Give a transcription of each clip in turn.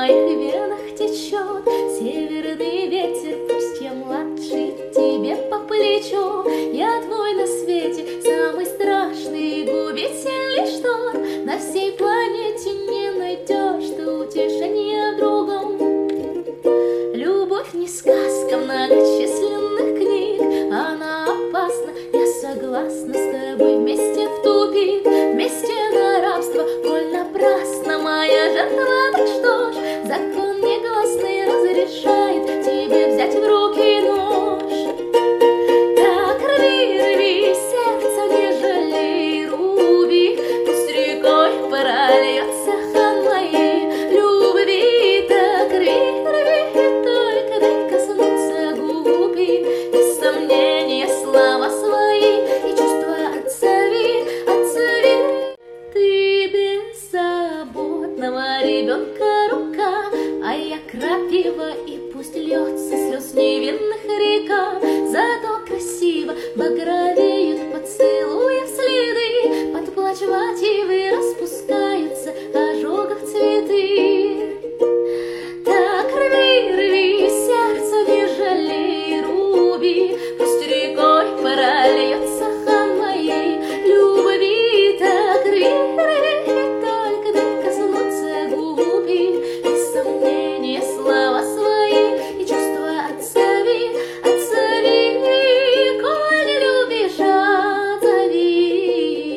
моих венах течет северный ветер, пусть я младший тебе по плечу. Я твой на свете, самый страшный губительный шторм. На всей планете не найдешь ты утешения в другом. Любовь не сказка многочисленных книг, она опасна, я согласна с тобой вместе в тупик, вместе на рабство, коль напрасно моя жертва. Так что ж, закон негласный разрешает тебе взять в руки нож. Так рви, рви сердце, не жалей, руби, пусть рекой прольется хан моей любви. Так рви, рви, только дай коснуться губи, без сомнения слова свои и чувства отзови, отзови. Ты беззаботного ребенка рука, а я крапива, и пусть льется слез невинных река. Зато красиво багровеют поцелуев следы, под плач мотивы распускаются ожогов цветы. Так рви, рви сердце, не жалей, руби, пусть рекой прольется хан моей любви. Так рви, рви, только дай коснуться губи, без сомнения слова свои и чувства отзови, отзови. Коль не любишь, отзови,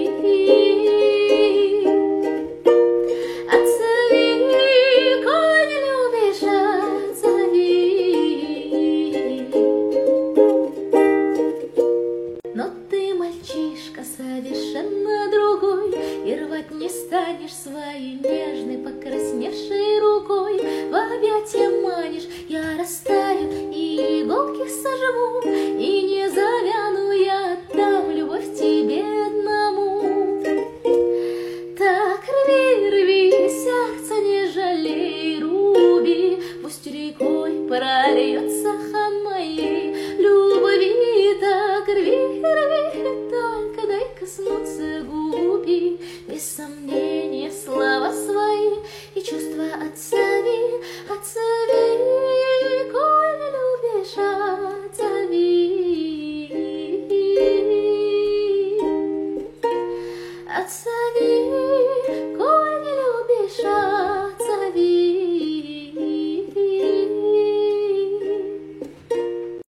отзови. Коль не любишь, отзови. Но ты мальчишка совершенно другой, и рвать не станешь своей нежной покрасневшей рукой. В объятия манишь, я растаю и иголки сожму, и не завяну, я отдам любовь тебе одному. Так рви, рви сердце, не жалей, руби, пусть рекой прольется хан моей любви. Так рви, рви, только дай коснуться губи, без сомнения слова свои и чувства отца.